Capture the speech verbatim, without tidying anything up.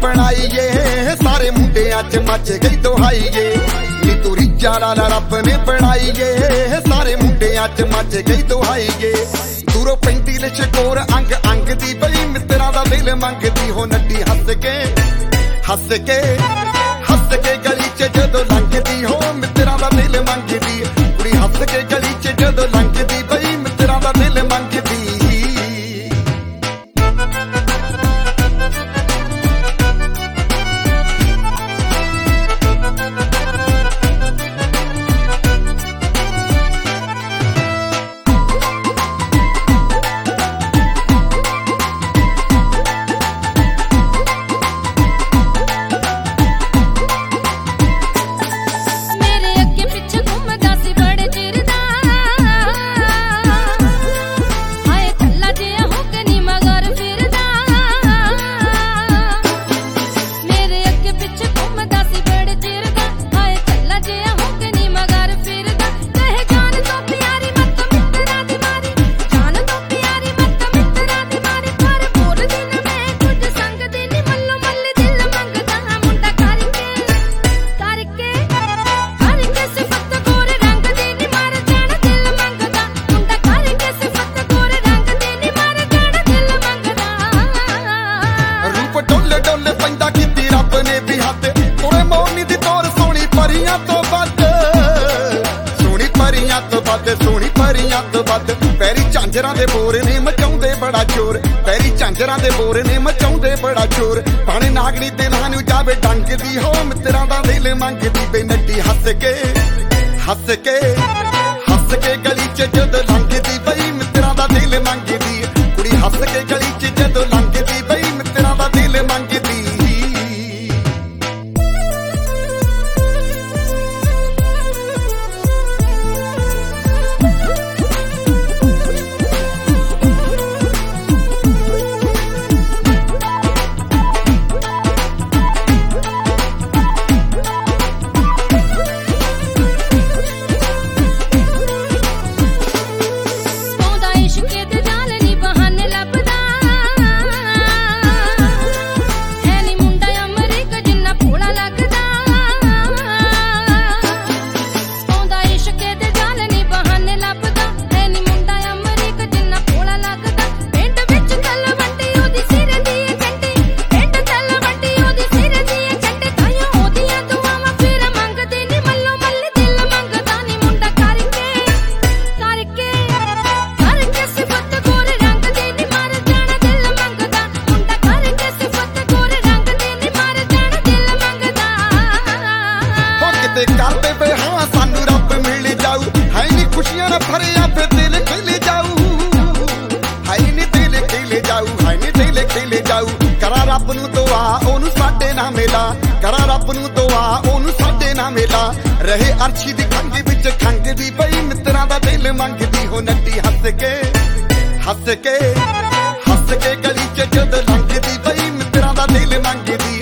बनाईए सारे मुंडियां च मच गई दुहाईए नी तू रिजा लाला रब ने बनाईए सारे मुंडियां च मच गई दुहाईए दूरों पैंती लिशकोर अंग अंग दी बई मित्रा दा दिल मंगदी हो नड्डी हस के हस के हस के गली च जदों लंघदी हो मित्रा दा दिल मंगदी कुड़ी हस के गली च जदों लंघदी बई मित्रा दा दिल मंगदी सोहनी परियां तो वध पैरी झांजरां दे बोर ने मचाउंदे बड़ा चोर पैरी झांजरां दे बोर ने मचाउंदे बड़ा चोर पाने नागनी ते नानू जावे डंगदी हो मित्रा दा दिल मंगदी बे नड्डी हस के हस के हस के गली च जदों लंघदी बई मित्रा दा दिल मंगदी कुड़ी हस के गली च जदों लंघदी बई मित्रा दा दिल मंगदी करते पे हाँ सानू रब मिल जाऊ है नी खुशियां ना भरिया पे दिल खिल जाऊ है नी दिल खिल जाऊ है नी दिल खिल जाऊ करा रब नू दुआ ओनू साडे ना मिला करा रब नू दुआ ओनू साडे ना मिला रहे अर्शी दी खंग विच खंग दी बई मित्रा दा दिल मंगदी हो नड्डी हस के हस के हस के गली च जद लंघदी बई मित्रा दा दिल मंगदी